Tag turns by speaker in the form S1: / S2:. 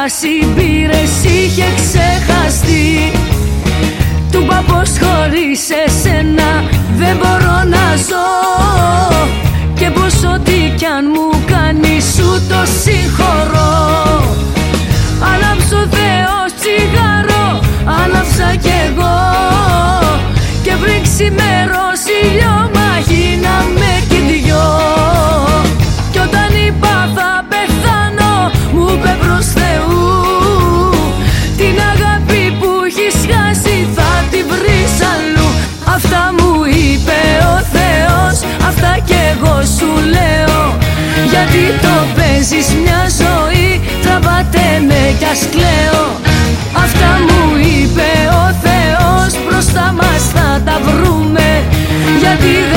S1: χάσει, πήρες, είχε ξεχαστεί. Του είπα πως χωρίς εσένα δεν μπορώ να ζω, και πως ό,τι κι αν μου κάνει σου το συγχωρώ. Άναψε ο Θεός τσιγάρο, άναψα κι εγώ, και πριν ξημερώσει λιώμα γίναμε κι δυο. Κι όταν είπα θα πεθάνω, μου είπε προς Θεού, την αγάπη που έχεις χάσει θα τη βρεις αλλού. Αυτά μου είπε ο Θεός, αυτά κι εγώ σου λέω. Γιατί το παίζεις μια ζωή, τραβάτε με κι ας κλαίω. Αυτά μου είπε ο Θεός, μπροστά μας θα τα βρούμε. Γιατί